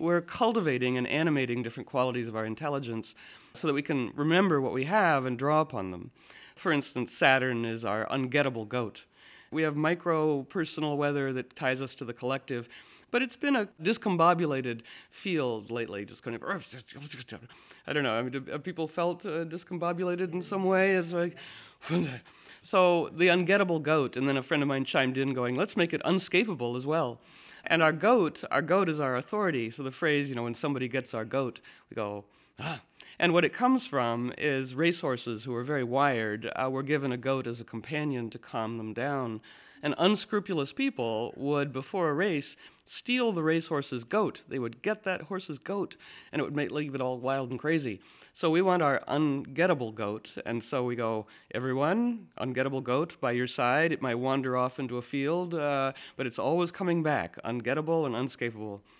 we're cultivating and animating different qualities of our intelligence so that we can remember what we have and draw upon them. For instance, Saturn is our ungettable goat. We have micro-personal weather that ties us to the collective, but it's been a discombobulated field lately, just kind of, I don't know, I mean, have people felt discombobulated in some way? It's like, so the ungettable goat, and then a friend of mine chimed in going, let's make it unscapable as well. And our goat is our authority. So the phrase, when somebody gets our goat, we go, ah. And what it comes from is racehorses who are very wired were given a goat as a companion to calm them down. And unscrupulous people would, before a race, steal the racehorse's goat. They would get that horse's goat, and it would leave it all wild and crazy. So we want our ungettable goat, and so we go, everyone, ungettable goat by your side. It might wander off into a field, but it's always coming back, ungettable and unscapable.